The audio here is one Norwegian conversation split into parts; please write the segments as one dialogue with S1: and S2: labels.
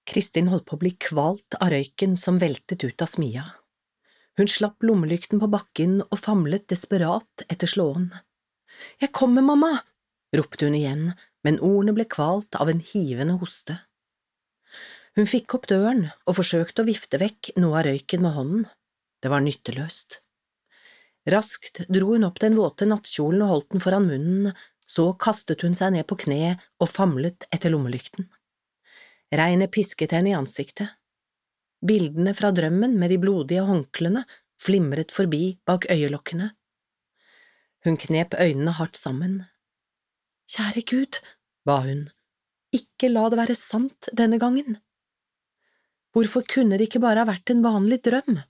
S1: Kristin holdt på å bli kvalt av røyken som veltet ut av smia. Hun slapp lommelykten på bakken og famlet desperat etter slåen. «Jeg kommer, mamma!» ropte hun igjen, men ordene ble kvalt av en hivende hoste. Hun fikk opp døren og forsøkte å vifte vekk noe av røyken med hånden. Det var nytteløst. Raskt dro hun opp den våte nattkjolen og holdt den foran munnen, så kastet hun seg ned på kne og famlet etter lommelykten. Regnet pisket henne i ansiktet. Bildene fra drømmen med de blodige håndklene flimret forbi bak øyelokkene. Hun knep øynene hardt sammen. «Kjære Gud», ba hun, «ikke la det være sant denne gangen. Hvorfor kunne det ikke bare ha vært en vanlig drøm?»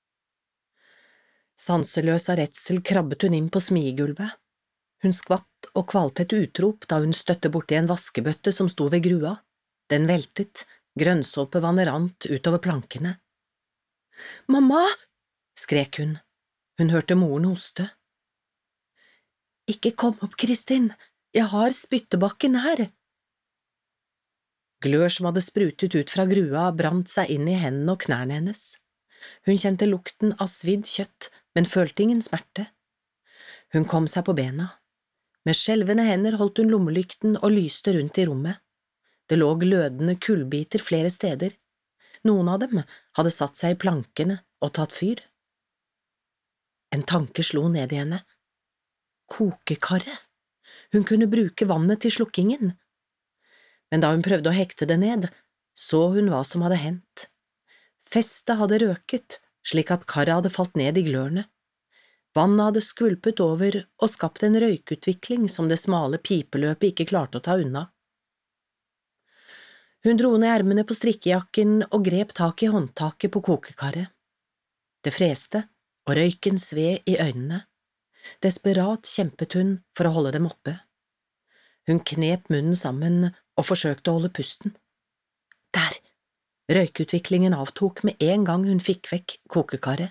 S1: Sanseløs av redsel krabbet hun inn på smiegulvet. Hun skvatt og kvalte et utrop da hun støtte borti en vaskebøtte som sto ved grua. Den veltet, grønnsåpevannet rant utover plankene. «Mamma!» skrek hun. Hun hørte moren hoste. «Ikke kom opp, Kristin, jeg har spyttebakken her!» Glør som hadde sprutet ut fra grua, brant seg inn i hendene og knærne hennes. Hun kjente lukten av svidd kjøtt, men følte ingen smerte. Hun kom seg på bena. Med skjelvende hender holdt hun lommelykten og lyste rundt i rommet. Det lå glødende kullbiter flere steder. Noen av dem hadde satt seg i plankene og tatt fyr. En tanke slo ned i henne. Kokekarret! Hun kunne bruke vannet til slukkingen. Men da hun prøvde å hekte det ned, så hun hva som hadde hendt. Festet hadde røket, slik at karret hadde falt ned i glørne. Vannet hadde skvulpet over og skapt en røykutvikling som det smale pipeløpet ikke klarte å ta unna. Hun dro ned ermene på strikkejakken og grep tak i håndtaket på kokekarret. Det freste, og røyken sved i øynene. Desperat kjempet hun for å holde dem oppe. Hun knep munnen sammen og forsøkte å holde pusten. Der! Røykutviklingen avtok med en gang hun fikk vekk kokekarret.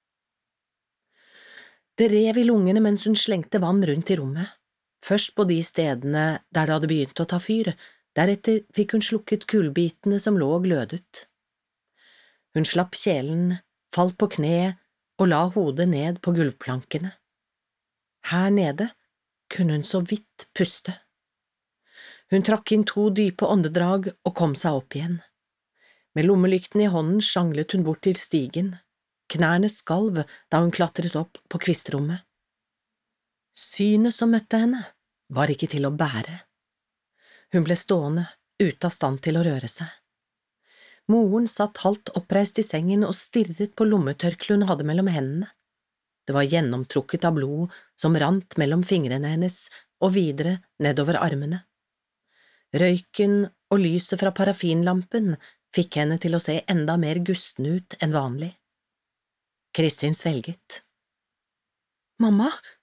S1: Det rev i lungene mens hun slengte vann rundt i rommet. Først på de stedene der det hadde begynt å ta fyr, deretter fikk hun slukket kullbitene som lå og glødet. Hun slapp kjelen, falt på kne og la hodet ned på gulvplankene. Her nede kunne hun så vidt puste. Hun trakk inn 2 dype åndedrag og kom seg opp igjen. Med lommelykten i hånden sjanglet hun bort til stigen. Knærne skalv da hun klatret opp på kvistrommet. Synet som møtte henne var ikke til å bære. Hun ble stående, ute av stand til å røre seg. Moren satt halvt oppreist i sengen og stirret på lommetørkle hun hadde mellom hendene. Det var gjennomtrukket av blod som rant mellom fingrene hennes og videre nedover armene. Røyken og lyset fra parafinlampen fikk henne til å se enda mer gusten ut enn vanlig. Kristin svelget. «Mamma,